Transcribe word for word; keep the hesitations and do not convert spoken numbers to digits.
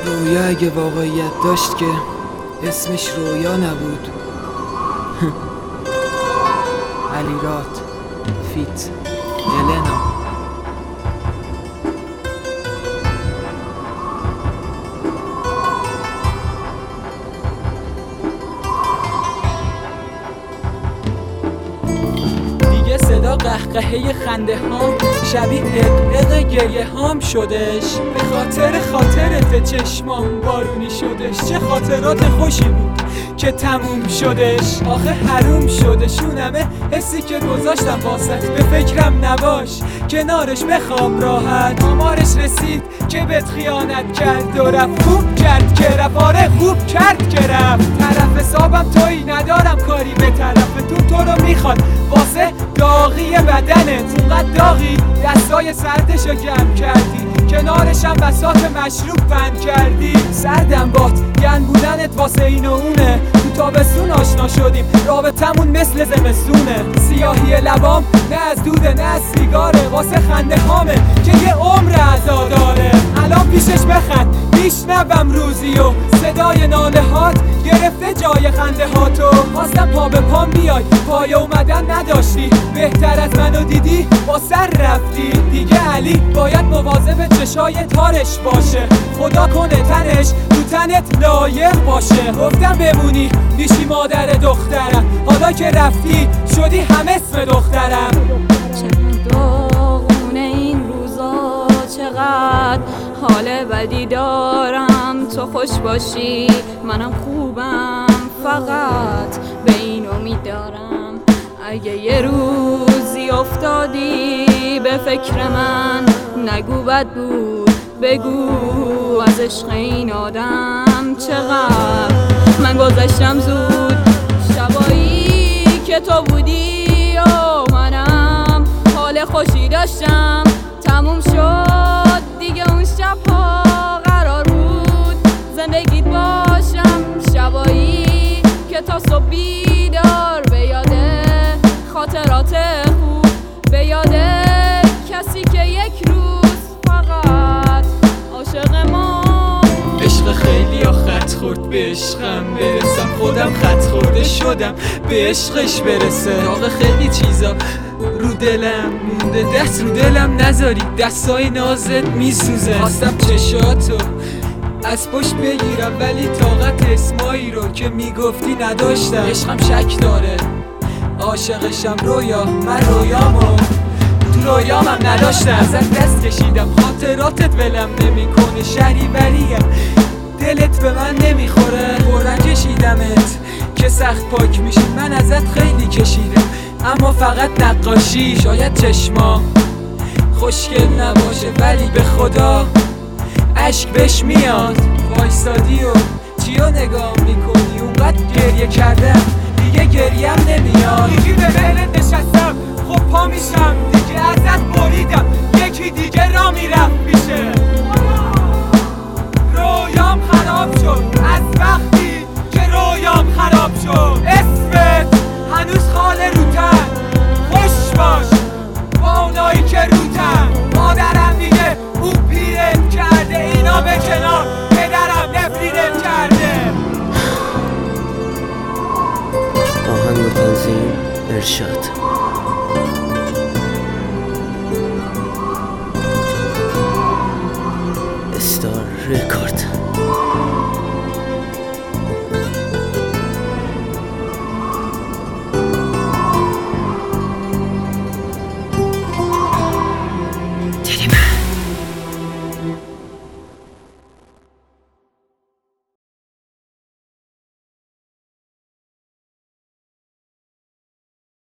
رویا اگه واقعیت داشت که اسمش رویا نبود. علیرات فیت النا. صدا قهقهه خنده هام شبیه اقلق گریه هام شدش. به خاطر خاطرت چشمام بارونی شدش. چه خاطرات خوشی بود که تموم شدش. آخه حروم شدش اون همه حسی که گذاشتم واسط. به فکرم نباش کنارش بخواب راحت. آمارش رسید که بهت خیانت کرد و رفت. خوب کرد که رفت، آره خوب کرد که رفت. طرف حسابم تویی ندارم کاری به طرف تو. تو رو میخواد واسه داغی بدنت. اونقدر داغی دستای سردشو گرم کردی. کنارشم بساط مشروب پند کردی. سردم بات گن بودنت واسه این و اونه. تو تابستون آشنا شدیم رابطمون مثل زمستونه. سیاهی لبام نه از دوده نه از سیگاره. واسه خنده هامه که یه عمر عزا داره. الان پیشش بخند میشنوم روزی و صدای ناله هات گرفته جای خنده هاتو. خواستم پا به پام بیای پای اومدن نداشتی. بهتر از منو دیدی با سر رفتی. دیگه علی باید مواظب چشای تارش باشه. خدا کنه تنش تو تنت لایق باشه. گفتم بمونی میشی مادر دخترم. حالا که رفتی شدی هم اسم دخترم. چه داغونه این روزا، چقدر حال بدی دارم. تو خوش باشی منم خوبم، فقط به این امید دارم. اگه یه روزی افتادی به فکر من، نگو بد بود بگو از عشق این آدم. چقدر من گذشتم زود شبایی که تو بودی و منم حال خوشی داشتم. تموم شد دیگه اون شبها قرار بود زندگیت باشم. شبایی که تا صبح بیدار به یاده خاطرات خوب، به یاده کسی که یک روز فقط عاشق ما. عشق خیلی ها خط خورد به عشقم برسم. خودم خط خورده شدم به عشقش برسه. داغ خیلی چیزا رو دلم مونده، دست رو دلم نذاری دستای نازت میسوزه. خواستم چشاتو از پشت بگیرم ولی طاقت اسمایی رو که میگفتی نداشتم. عشقم شک داره عاشقشم رویا، من رویامو تو رویامم نداشتم. ازت دست کشیدم خاطراتت ولم نمیکنه. شهریوریم دلت به من نمیخوره. برن کشیدمت که سخت پاک میشی. من ازت خیلی کشیدم اما فقط نقاشی. شاید چشما خوشگل نباشه ولی به خدا عشق بهش میاد. وایستادی و چیو نگاه میکنی؟ اونقدر گریه کردم دیگه گریم نمیاد. یکی به بهلت نشستم خب پا میشم دیگه ازت بریدم. یکی دیگه را میرفت میشه. رویام خراب شد از وقتی که رویام خراب شد. اسمت هنوز خاله روتن. خوش باش با اونایی که روتن. مادرم دیگه او پیرت کرده. اینا به کنار پدرم نفرینت کرده. آهنگ و تنظیم ارشاد. استار رکورد.